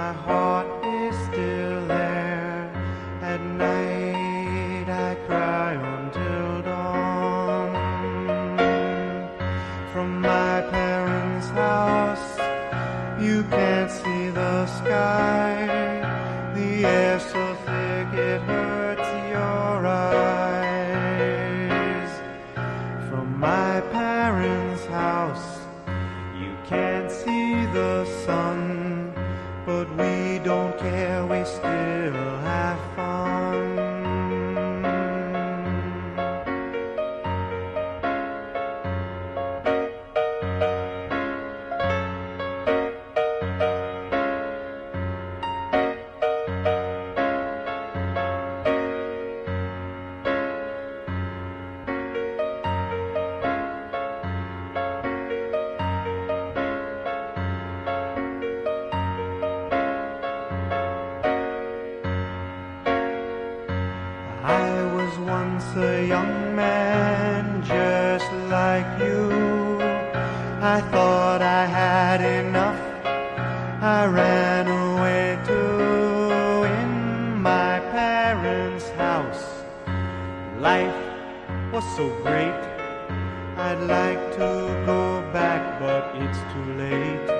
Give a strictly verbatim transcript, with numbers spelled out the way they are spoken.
my heart is still there. At night I cry until dawn. From my parents' house you can't see the sky. The air so thick it hurts your eyes. From my parents' house you can't see the sun, but we don't care, we still have fun. I was once a young man just like you. I thought I had enough, I ran away to in my parents' house. Life was so great, I'd like to go back, but it's too late.